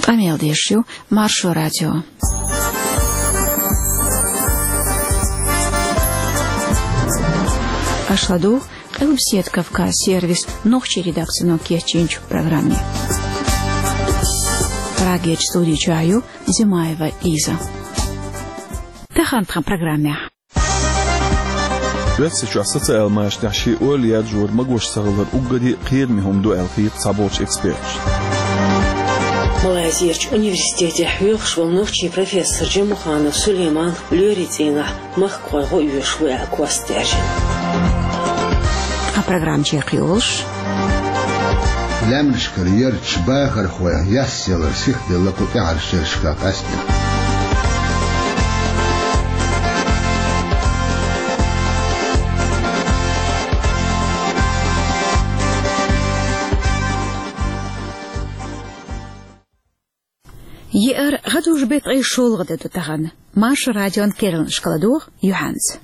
Амел Дешью, Маршо Радио. Ашладу, Элбсет Кавказ сервис, ногчи редакцию Кечинч в программе. Рагеч студии Чаю, Зимаева Лиза. Тахантхам программе. Сейчас социальная шташи Оля Джур Магош Сагвар Угади Кирмихум Дуэлхи Сабоч Эксперт. Малайзияч университете Юхшвал ногчи профессор Джимуханов Сулейман Люрицина Махкойго Юшвуя Костяжин. А программа Чехиолш. Лямш карьер Чбахар Хуя Яссел Сих де Лакутяр Шершка Кастя. Ер гадуж бет ай шолгыды тутаган. Маш радион Керн шкаладух Юханс.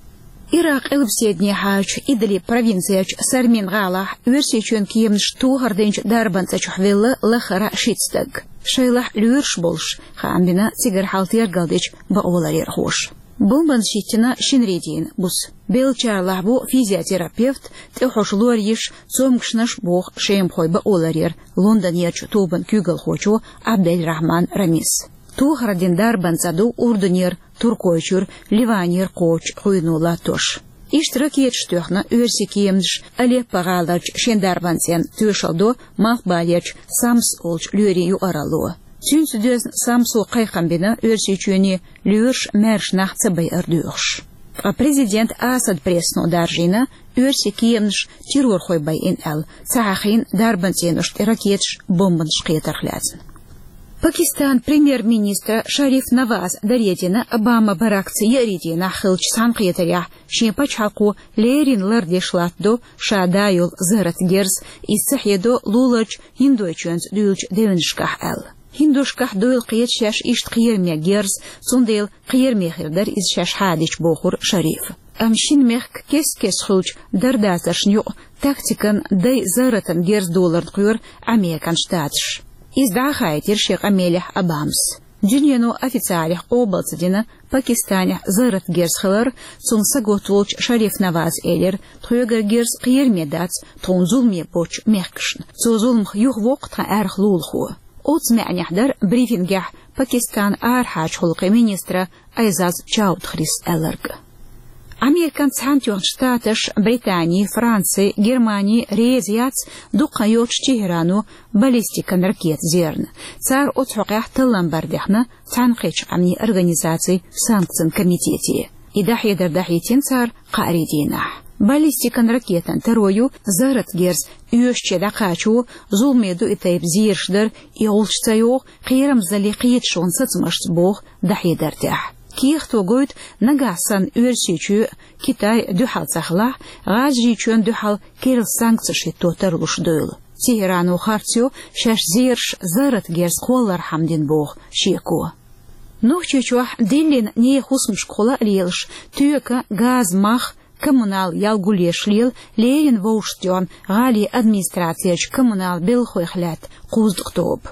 Ирак элбседне хач идли провинцияч Сармин Галах версичен киемш тугарденч дарбанца чухвелла лахара шитстаг. Шейлах люрш болш хамбина цигар халтер галдич баоларер хош. Бомбан шитина шинредин бус. Белчарлах бу физиотерапевт техошлуар еш цомкшнаш бог шемхой баоларер лондонияч тобан күгел хочу Абдель Рахман Рамис. Тугарден дарбанцаду урдунер туркойчур ливанер коч хуйнула тош. Иштиракиет штөхна өрсикиемдш алеппагалач шендарбансен тюшалдо махбалеч самс олч люрию аралу. Тюнсүдөз самсу кайхамбина өрсичүни люрш мерш нахцабай ардуш. А президент Асад пресно даржина өрсикиемдш террор хойбай ин эл цахин дарбансенш ракетш бомбанш кыйтархлязын. Пакистан премьер-министр Шариф Наваз Даредина Обама Баракци Яридина Хилч Санкьетаря Шимпачаку Лерин Лардешлатдо Шадаюл Заратгерз Исахедо Лулач Хиндойченс Дюлч Девеншках Эл. Хиндушках дуйл киетшаш ишт киерме герз сундейл киерме хирдар из шаш хадич бохур Шариф. Амшин мехк кес хулч дардасашню тактикан дай Заратан Герз доллар кюр Американ штатш. Издахайтер Шейх Амелих Абамс. Дюньяну официалих облацдина Пакистане Зарат Герсхалар цунса готволч Шариф Наваз Элер Тхуэгер Герс Киермедац Тонзулме Поч Мехкшн. Цузулмх юх вокта Архлулху. Оцмяняхдар брифингях Пакистан Архач Хулки министра Айзаз Чаудхрис Элерг. Американ Цантюн Штаташ, Британии, Франции, Германии, Резияц, Дукайоч Тегерану, баллистикан ракет зерн. Цар отхугах Талламбардехна, Цанхич Амни организаций санкцин комитете. И дахидер дахитин цар Каридинах. Баллистикан ракетан терою Зарат Герз Юшче Дакачу, Зулмеду и Тайб Зиршдер и Олшцайо, Кирам Заликиет Шонсацмашт Бог дахидертях. Кихто гойд нагасан өрсичу Китай дюхал цахлах, газжичуан дюхал керл санкциши тотарлуш дойл. Тегерану хартио шаш зирш Зарат Герз холлар хамдин бог шеку. Нухчичуах диллин не хусм школа лилш, тюка газ мах, коммунал ялгулеш лил, лерин волштен, гали администрацияч коммунал белхойхлят, куздктоб.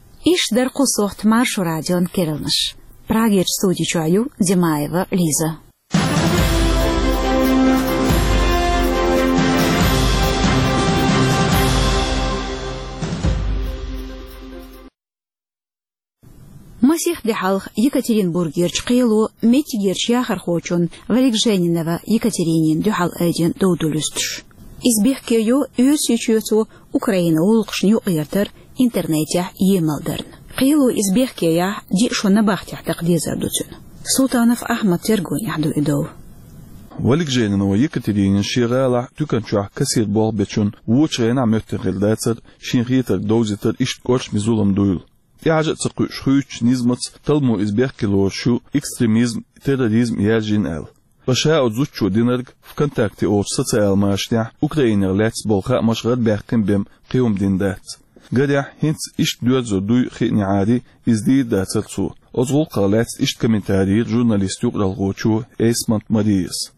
Иш дар кусохт Маршо радион керилнаш. Прагеч студии Чаю, Зимаева Лиза. Масих Дехалх Екатеринбургерч Килу Метигерч Яхар Хочун Валикженинова Екатеринин Дюхал Эдин Доудулюстш. Избехкею Юсичуцу Украина улкшню Эртер интернете Емалдерн. Килу избехкея ди шона бахтях тaqдизар дуцун. Султанов Ахмад Тергун яхду идов. Валикженинова Екатеринин ширала туканчуах кассир бол бечун вучрена мөттергелдацер шинритер доузитер ишт корш мизулам дуйл. Яжет цqüş nizmats talmu избехкело шу экстремизм терроризм яжин эл. Баша отзучу динерг в контакте от социалмашня Украинер лец болха машгад бехкин бем қиум диндат. Гадя хинц ишт дуазо дуй хини عادي ازديد داتسو. أزغل قالات اشت كمنتاري جورناليست يقرأ الغوشو اسمنت ماريس.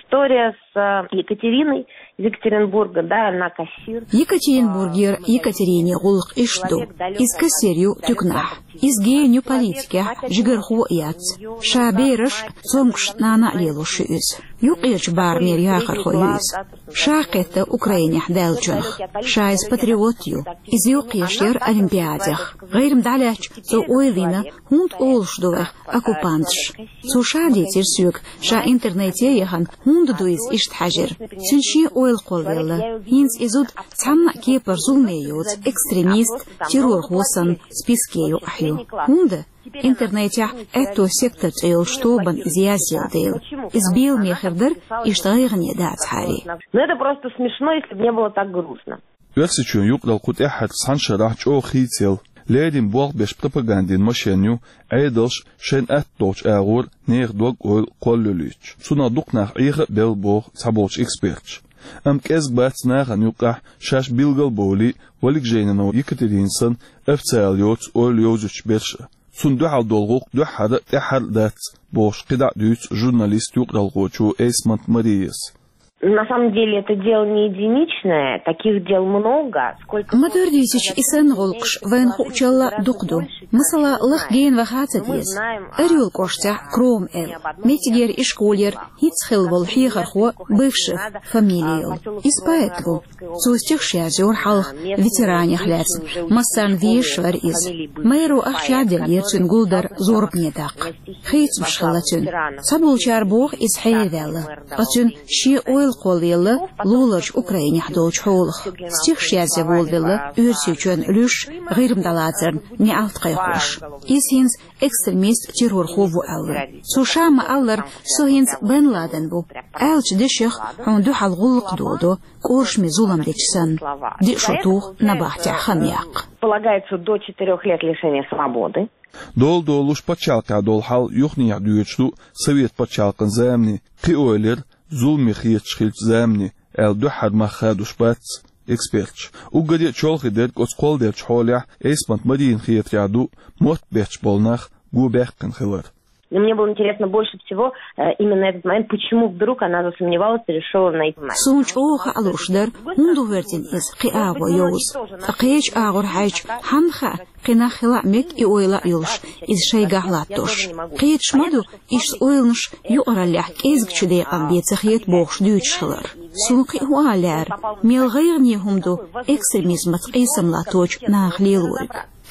история с Екатериной из Екатеринбурга, да, она кассир. Екатеринбургер Екатерине гулк ишду, из кассирью тюкнах, из геню политики, жигарху яц, шабейраш, цомкш нана лелуши из. Юкич бармир яхарху из. Шакетта Украине дэлчунх, шайс патриотью, из юкишер олимпиадях. Гайрм даляч, со ойлина, хунд олшдувах, оккупантш. Со шадитир сюк, ша интернете яхан, хунд дуиз иштхажир. Сюнши ойл колвелла, хинс изуд цамма кепар зулмеют, экстремист, террор хосан, спискею ахю. Хунда, интернете это сектор цел, чтобы изъясил дейл. Избил мехердер и штайгне дацхари. Но это просто смешно, если бы не было так грустно. Версичу юкдал кут эхат саншарах о хител. Ледин бог беш пропагандин машеню, айдалш шен атточ агур нехдог ойл коллюлич. Суна дукнах иха бел бог сабоч экспертч. Кез бацнах нюках шаш билгал боли, валик жейнано Екатеринсон, официал йоц ойл йозуч берша. Сундуха долгук духара эхар дац, бош кида дюц журналист юкдал гочу Эйсмонт Мариес. На самом деле это дело не единичное, таких дел много. Матурдисич исан голкш вен хучала дукду. Масала лахген вахатадис. Арюл кошта кром эл. Метигер и школьер хицхил волхихархо бывших фамилиил. Из поэтому сустих шязюр халх ветеране хляц. Массан вишвар из. Майру ахшадел ерцин гулдар зорбнедак. Хейц мшхалатюн. Сабулчар бог из хайвелла. Атюн ши ойл قوليلا لولش أوكرانيا حدوش حولخ استيخ شيازي بولدلا أرسيوچون لوش غير مدلاترن نعالت قيخوش إسهنز إكسترميست تيرور خوفو أولر سوشام أولر سوهنز بن لادن بو ألش ديشيخ عندو حال غلق دودو كورش مزولم ديشسن دي شطوخ نباحتي خمياق Полагается до 4 лет лишения свободы. Дол-долуш пачалка долхал юхния дюечту совет пачалкан замни киойлер Zulmi xiyetschil zamni, el duhad machadus bats, experts. Ugadie cholchider kotskol der cholja, Эйсмонт Марин xiyetjadu, mot bechbolnach, gubechken хилер. Мне было интересно больше всего именно этот момент, почему вдруг она засомневалась и решила найти мать. Сунч оха алушдер, ундувертин из қиаво йоз. Қиеч агур хайч, хамха, қина хила мек и ойла юлш, из шайгаглаттош. Қиеч маду, иш ойлнш, юоралях, кезгчуде амбецах ет бохш дючхлар. Сунқи уаляр, мел гайрни хумду, экстремизмат қисамлаточ нахлилуик.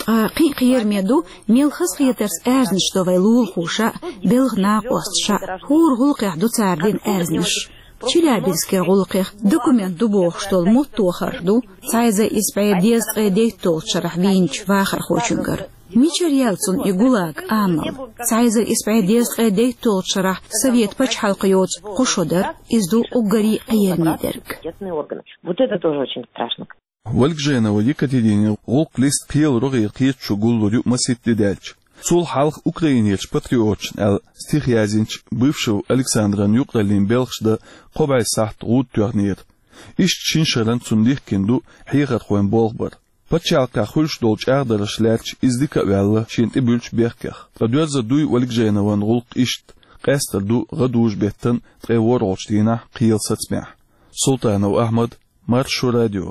قير ميدو ميل خس خيترس ارزنش دو ويلول خوشا بلغنا قوستشا هور غلقيح دو تاردين ارزنش چيلا بيسكر غلقيح دوكومنت دو بوخشتول موتو خردو سايزا اسبعي ديست غيديتول شرح وينش واخر خوشنگر ميچر يالسون يقولاك آمل سايزا اسبعي ديست غيديتول شرح سويت باچ حلقيوت خوشودر ازدو угори قير ميدرك Вот это тоже очень страшно. والجينا ويكاتيدين غوك ليست كيل رغي قيت شغل ريو مسيت دالش سول حلق أوكرانيش باتريوتش ال ستيخيازينش بيفشو ألكسندران يقرلين بلخش دا قبع ساحت غود تورنير إشت شنشران سنديخ كندو حيغت خوين بولغبر باتشالكا خلش دولش أغدرش لاتش إزديكا وعلا شينت إبلش بيركخ ردوز دوي والجينا وان غلق إشت قاستر دو غدوش بيتن تغيور غوشتينا قيل ستسمح سلطان وأحمد مارشو راديو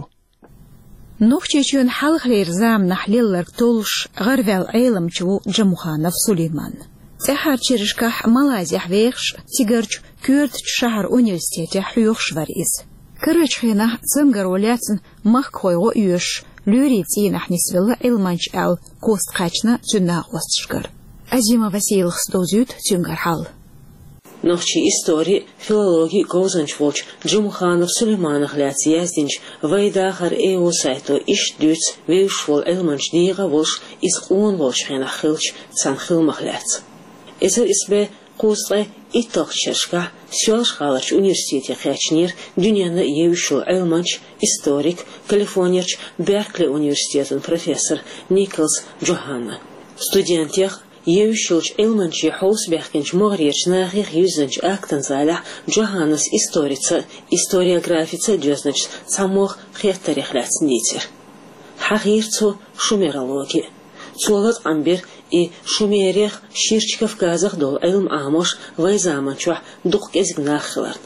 نوخچيچون حلخرير زام نحليلر تولش غرفال عيلم چو جمخانف سليمان تحر چرشكح مالازيا حويخش تيگرچ كورد شهر университете حيوخش ورئيز كرچ خينه زمگر ولاتن مخ خويغو يوش لوريتي نحنسولا علمانچ ال кост قاچنا چنا وستشكر Азима Васильевых стозют тюнгар хал. Нохчи истории, филологии Гаузанчвоч, Джимуханов, Сулейманах ляц яздинч, вайдахар эо сайто иш дюц, вейшвол элманч дига волш, из он волш хенах хилч, цан хилмах ляц. Эзер избе кустры и тохчершка, сёлш халач университете хячнир, дюняна евшвол элманч, историк, калифорнierч, Беркли университетен профессор Николс Джоханна. Студентех Евшилч Элманчи Хоусбехкинч Могрич Нахих Юзанч Актанзалях Джоханнес историца, историографица Дёзнач Самох Хеттарихляцнитер. Хахирцу шумерология. Цолот Амбер и Шумерех Ширчиков Казах дол Элм Амош Вайзаманчуах Дух Кезгнахлар.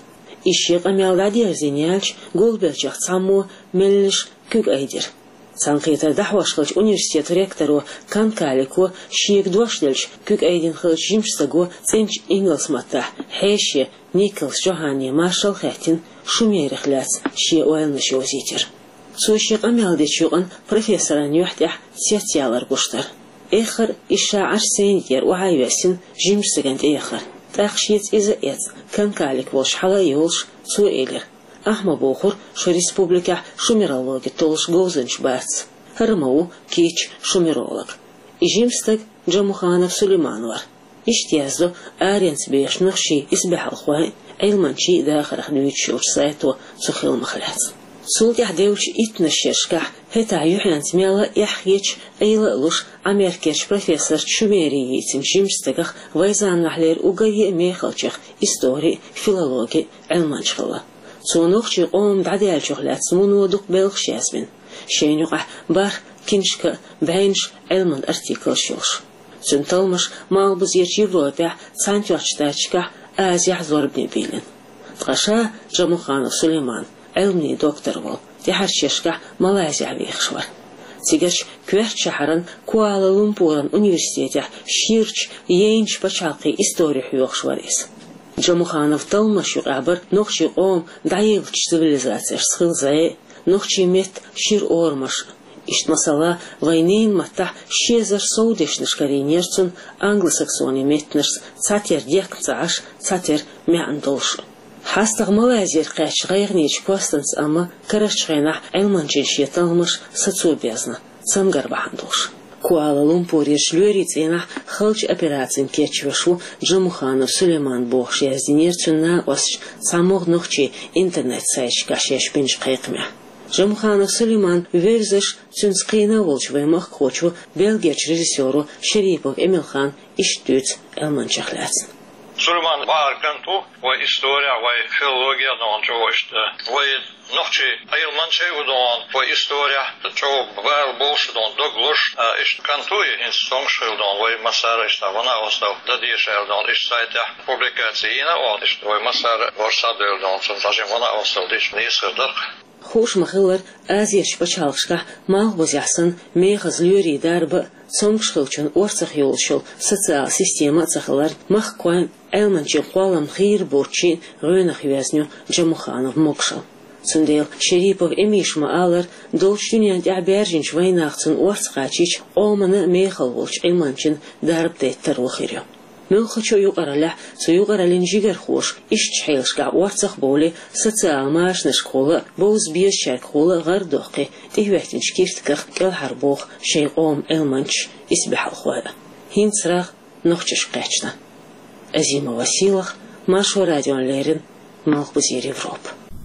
Ищек амялдадер зенялч голбелчах цаму мельниш күк айдер. Санкита дахвашхылч университет ректору Канкалику шиек дуашлельч күк айдин хылч жимшсаго ценч инглсмата хэши Николс Джохани Маршал Хэтин шумерихляц ши уэлныш озитер. Сущик амялдичуган профессора нюхтях сетялар гуштар. Эхар иша арсенитер уайвесин жимшсагент эхар. Тахшиец иза эц Канкалик волш хала юлш цуэлер. Ахма бохур шо республика шумерологи толш гозенч бац. Хармау кич шумеролог. Ижимстаг Джамуханов Сулейманвар. Иштязду аренц бешнах ши избахалхуай айлманчи дахарах нуичур сайту цухил махляц. Султях деуч итнашешках хета юхлянц мяла яхьеч айла луш америкеш профессор шумерии цимшимстагах вайзаннахлер угави мехалчах истории филологии айлманчхала. Цунухчи ом дадялчухляц мунудук белхшязбин. Шейнюqa бар киншка бэйнш айлман артикл шулш. Цунталмаш малбуз ерч Европе цантюачтачка Азия зорбни билин. Тгаша Джамуханов Сулейман علمي دكتور وال تحرششكا ماليزيا بيخشور تيجش كوير شهرن كوالالمبورن أونيفرسيتة شيرش ينش بشالقي إستوري حيوخشوريس جمخانف تلمشو عبر نخشي قوم دعيلش سيفيليزاتير سخيل زي نخشي مت شير أورمش إشت مسألة وينين متى شيزر سودش نشكرينيرتون أنجلوساكسوني متنرس تاتير ديك تعش تاتير معندلش حاستغ ماليزيا قاش غيرنيش كوستنس أما كرشغينح علمانجين شيطانمش ساتسو بيزنا سمغر بحندوش كوالالمبور يشلوريتينح خلج أبيراتين كيتشوشو جمخانов Сулейман بوخش يزدينيرتنا واسش ساموغ نخشي انترنت سايش كاشيش بنش قيقمي جمخانов Сулейман вевзеш цюнскина волч ваймах хочу белгерч режиссеру Шерипов Эмилхан иштюц элманчахляцин Сулейман Барканту, вой история, вой филология, дон чогошт, вой ночи айлманче удон, вой история, чого вел больше дон доглош, иш кантуи инстоншил дон, вой масара иш вона остав дадишел дон, иш сайта публикациина от, иш вой масара ворсадел дон, сон даже вона остав диш нисердах. خوش مخلر ازیش بچالشکه مال بزیاسن میخز لیوری درب سمشخلچن ورسخ یولشل سوسیال سیستم اتخلر مخکوان علمانچی قوالم خیر برچین روینخ وزنیو جمخانov مقشل. سندیل شریپov امیش مالر دولشتونیان تعبیرجنش ویناختن ورسخاچیچ آمنه میخل ولش علمانچین درب دیتر وخیریو. ملخشو يقرأ سيقرأ جيجر خوش إشتحيلش كع ورثخ بولي سوسيال ماشنش خولا بوز بيش شاك خولا غير دقي تهوهتن شكيرتكخ كل حربوخ شي قوم المنش إسبح الخوالا هين صراخ نخشش قاچنا أزيما وسيلخ ماشو راديون ليرن مالخ بزير يوروب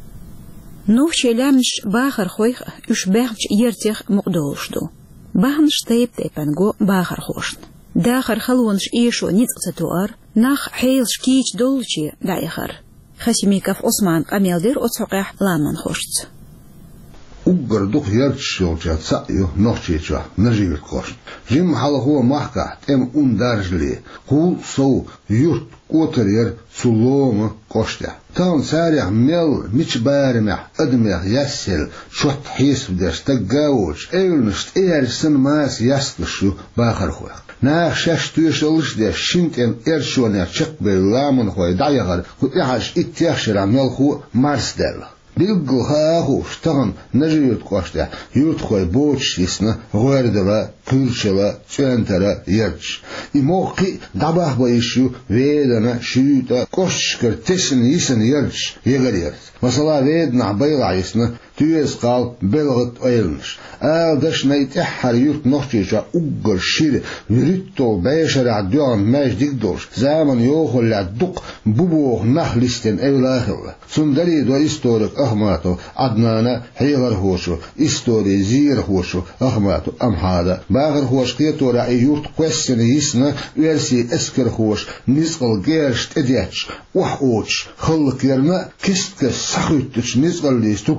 نوشي لامش باخر خويخ يش باخش يرتيخ مقدولشدو باخنش تيب تيبانغو باخر خوشن داخر خلونش إيشو نتقتتوار ناخ حيلش كيش دولشي دايخر خسيميكاف عثمان قميلدير أتسوقيح لامن خوشت أقر دوخ يرتشوجا تسايو نوشيجا نجيل خوشت جيم حالا هو محكا تم دارجلي قول سو يرت قوترير سلوم قوشتا تان سارع ميل ميش بارمح أدمح يسل شوت حيس بدرس تقاوش ايلنشت ايرسن ماس يسلشو باخر خويخ ناخ شاش تويشلش ده شنتن إرشونير شق باللامن خوي دايغر خو إحاش إتياخشر عميل خو مارس دل بيلقل هاهو شتغن نجيوت قوشتا يوت خوي بوش يسنا غوردلا كلشلا چنترا يرش إموقي دباه بايشو ويدنا شيوتا كوشكر تسن يسن يرش يغر يرس مثلا ويدنا بيلا يسنا تيس قال بلغت أيلنش داش نيتحر يوت نوشيجا أقر شير يريتو بيشر عديان ماش ديكدوش زامن يوخل لعدوق بوبوغ نخلستن أولاهل سندري دو إستوريك أخماتو عدنانا حيغر هوشو إستوري زير هوشو أخماتو أمحادا باغر هوش قيتو رعي يوت قوسن يسنا ويرسي اسكر هوش نزقل غيرشت ادياتش وحوش خلق يرنا كستك سخيتش نزقل ليستوكتوش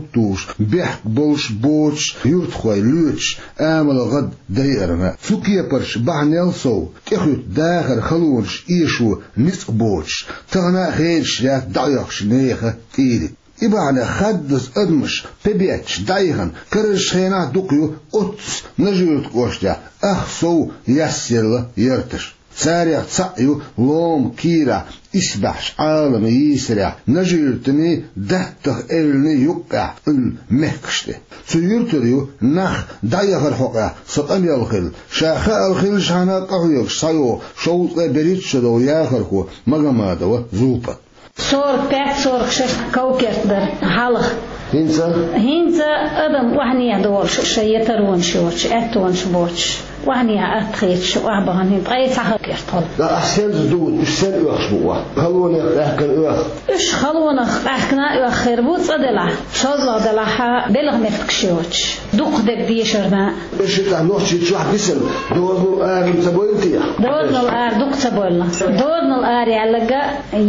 بولش بيح بولش بوش يرت خوي لوتش آمل غد دايرنا سوكيا برش بعنيل سو تخيط داخل خلونش إيشو نسق بوش تغنا خيرش يا دايخش نيخة تيري إبعنا خدس أدمش ببيتش دايخن كرش هنا دوكيو أتس نجيوت قوشتا أخسو يسير يرتش سارع تسعيو لوم كيرا إسبحش عالم يسرع نجيرتني دهتخ إلني يقع المهكشته سيرتريو نخ دايخ الحقع سطن يالخل شاخاء الخل شانا قهيك سايو شوط بريتش دو ياخركو مغمادو زوبت صور بيت صور خشش كوكرت در حالخ هينزا أدم وحني دور شيء ترون شوش أتون شبوش وحني أتخيش وأبغى هين أي صح كرتول لا أحسن زود مش سن أخشبوا خلونا أحكن إيش خلونا أحكنا خربوط صدلا شغلة دلها بلغ مفتكشوش دوق دك ديشرنا إيش تعملوش شو حدثن دورنا الآن تبولتيا دورنا الآن دوق تبولنا دورنا الآن يعلقا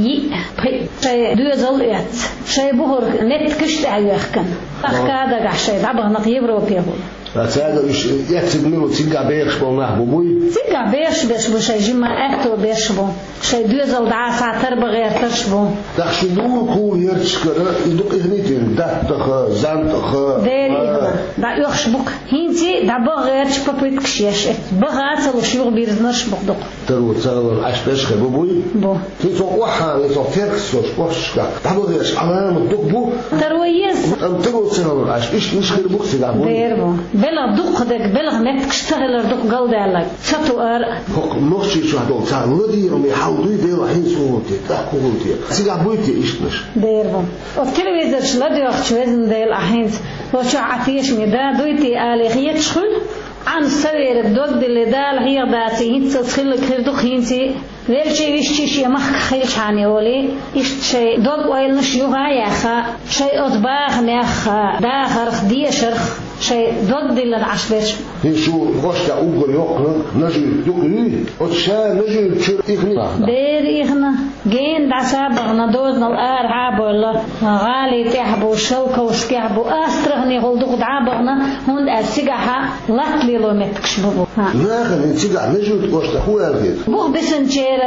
شيء دوزل يات شيء بهر نتكشت عيوخكن أخكادا قحشي عبغ نقيب روبيهول هذا إيش يكتب منه تيجا بيرش بالناه بوي تيجا بيرش بو شيء جمع أكتو بيرش بو شيء دوزل دعاسة تربى غير ترش بو دخش نور كول يرش كذا يدق إهنيتين دتخ زنتخ دير إهنا دا يخش بوك هينتي دا بغير شبابيت كشيش بغات الشيوخ بيرزنش بقدق ترو تسال عش بيش بوي بو تيجو واحد يسوي تكسوش وشكا تبغيش علامة دق بو ترويز أم ترو تسال عش إيش مش غير بوك تيجا بو دير بو بلا دوق دك بلا مت كشتغل دوق قلد عليك شتو حق نوشي شو هدول تعال لدي يوم يحاولوا يديروا حين صوتي تحكوتي سيجا بويتي إيش مش ديرهم والتلفزيون شلدي وقت وزن ديل أحين وشو عتيش مدا دويتي آلية شخل عن سوير الدوق اللي دال هي داتي هنت تخلك خردوق هنتي ليش يشتيش يمخ خيش عني ولي يشت شيء دوق ويل نشيوها يا خا شيء أطباخ نخ داخر خديه شرخ شيء ضد اللي العشبش شو غشت أوجر يقرن نجي يقري وتشا نجي تشر إخنا دير إخنا جين دعسابغ ندوزنا الآر عابولا غالي تحبو شوكة وسكحبو أسترغني غلدوق دعابغنا هون أسجحها لطلي لو متكشبو لا خلي تسجح نجي تقشت هو الغير بوه بسنجير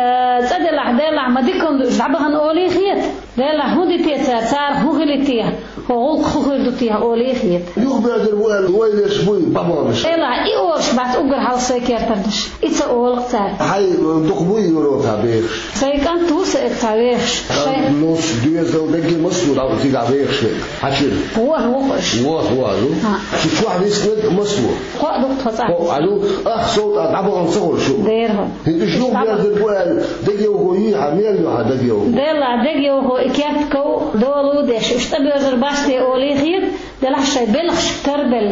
دلع ما ديكم دعبغن أولي خيط دلع هودي تيتار صار هو غلتيها وغلق خردوتيها أولي خيط يخبر وين شوي بابامش لا إيش بعد أقول هالسكر تردش إتس أول قطع هاي دقبوي يروتها بيش سيكون توسع التاريخ نص دوزل دقي مسؤول أو تيجا بيش هشيل هو هو شو واحد يسند مسؤول هو دكتور صح قالوا صوت أبغى نصور شو ديرهم شو بيرد بوال دقي وهو يعمل له دقي وهو دقي وهو إكيابكو دولو دش اشتبه زرباشتي أولي خير دلع شيء بلخش تربل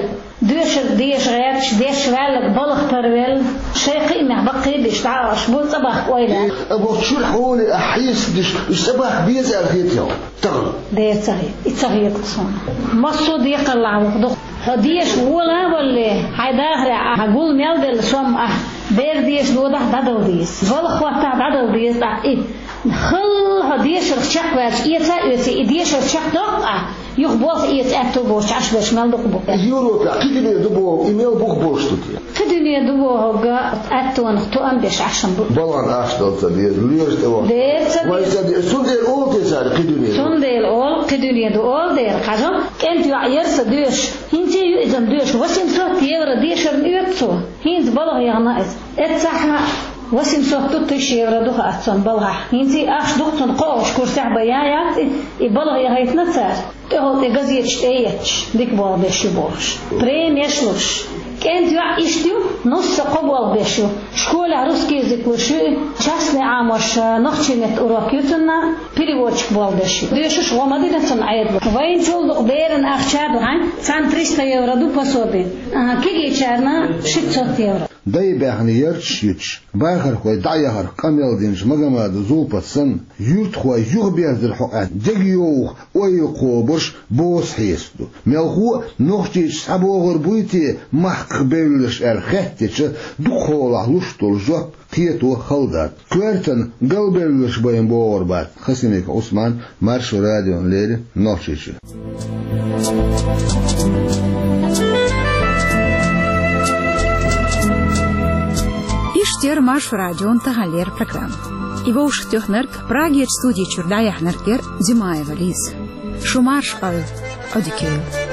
ديش غيرش ديش والك بلخ تربل شيء قيمة بقي ديش تعرف بول صباح ويلا أبغى شو الحول أحيس ديش صباح بيزعل خيتيو تغل ده يتصغير قصون مصود يقلع وخدق ديش ولا هاي داخل هقول ميل سوم بير ديش دوده دادو ديش بلخ وقتها دادو ديش إيه خل هديش الشق واش يتسا ديش الشق دقة يخبوط يتأتو بوش عشبش مال دقبو يوروتا كدني دبو إيميل بوك بوش تطيا كدني دبو هوغا أتو نختو أمبش عشان بلان أشتل تدير ليش توا دير تدير سندير أول تسار كدني سندير أول كدني دو أول دير قاجم كنت يعير سديش هنتي يؤذن ديش وسيم صوت يورا ديش يؤتسو هنت بلغ يغنائز اتسحنا وسيم صوت تشير دوها أتصن بلغ هنتي أخش دقتن قوش كرسع بيايات يبلغ يهيتنتسار تهو تغزيتش تيتش ديك بول بيشو بوش بريم يشلوش كنت يشتيو نص قبول بيشو شكولة روسكي زيكوشو частный عاموش نخشينت أوروكيوتنا переводчик بول بيشو ديشوش غمدي نتسن عيدلو وين جولدق ديرن أخشاد غان 300 евро دو пособие كيجي чарна 600 евро داي بيخن يرتشيتش باخر خوي دايهر كامل دينش مغماد زولبتسن يرت خوي يغبيز الحقات دقيوخ ويقوبرش بوس حيستو ملخو نوختيش سابو غربويتي محق بيلش الخهتش دخوله لشتول جوت قيتو خلدات كويرتن قلبلش بين بوربات خسينيك عثمان مارش راديو ليلي نوختيش Иштер Маш радион тахалер программ. Его уж технерк Праги студии Чурдая Хнеркер Зимаева Лиз. Шумар шпал одикел.